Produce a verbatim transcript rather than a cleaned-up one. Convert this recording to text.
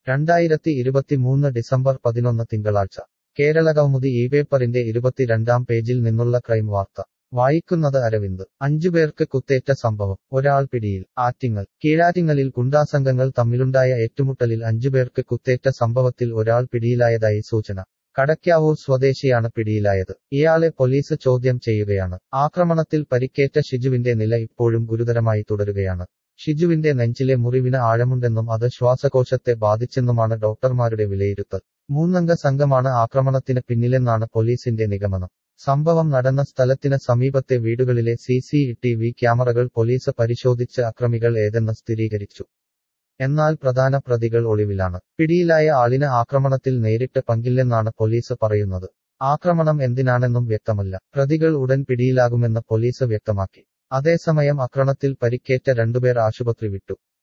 രണ്ടായിരത്തി ഇരുപത്തിമൂന്ന് ഡിസംബർ പതിനൊന്ന് തിങ്കളാഴ്ച കേരളകൗമുദി ഈ പേപ്പറിന്റെ ഇരുപത്തിരണ്ടാം പേജിൽ നിന്നുള്ള ക്രൈം വാർത്ത വായിക്കുന്നത് അരവിന്ദ് അഞ്ചുപേർക്ക് കുത്തേറ്റ സംഭവം ഒരാൾ പിടിയിൽ ആറ്റിങ്ങൽ കീഴാറ്റിങ്ങലിൽ ഗുണ്ടാസംഘങ്ങൾ തമ്മിലുണ്ടായ ഏറ്റുമുട്ടലിൽ അഞ്ചുപേർക്ക് കുത്തേറ്റ സംഭവത്തിൽ ഒരാൾ പിടിയിലായതായി സൂചന കടയ്ക്കാവൂർ സ്വദേശിയാണ് പിടിയിലായത് ഇയാളെ പോലീസ് ചോദ്യം ചെയ്യുകയാണ് ആക്രമണത്തിൽ പരിക്കേറ്റ ഷിജുവിന്റെ നില ഇപ്പോഴും ഗുരുതരമായി തുടരുകയാണ് ഷിജുവിന്റെ നെഞ്ചിലെ മുറിവിന് ആഴമുണ്ടെന്നും അത് ശ്വാസകോശത്തെ ബാധിച്ചെന്നുമാണ് ഡോക്ടർമാരുടെ വിലയിരുത്തൽ മൂന്നംഗ സംഘമാണ് ആക്രമണത്തിന് പിന്നിലെന്നാണ് പോലീസിന്റെ നിഗമനം സംഭവം നടന്ന സ്ഥലത്തിന് സമീപത്തെ വീടുകളിലെ സി സി ടി വി ക്യാമറകൾ പോലീസ് പരിശോധിച്ച് അക്രമികൾ ഏതെന്ന് സ്ഥിരീകരിച്ചു എന്നാൽ പ്രധാന പ്രതികൾ ഒളിവിലാണ് പിടിയിലായ ആളിന് ആക്രമണത്തിൽ നേരിട്ട് പങ്കില്ലെന്നാണ് പോലീസ് പറയുന്നത് ആക്രമണം എന്തിനാണെന്നും വ്യക്തമല്ല പ്രതികൾ ഉടൻ പിടിയിലാകുമെന്ന് പോലീസ് വ്യക്തമാക്കി അതേസമയം ആക്രമണത്തിൽ പരിക്കേറ്റ രണ്ടുപേർ ആശുപത്രി വിട്ടു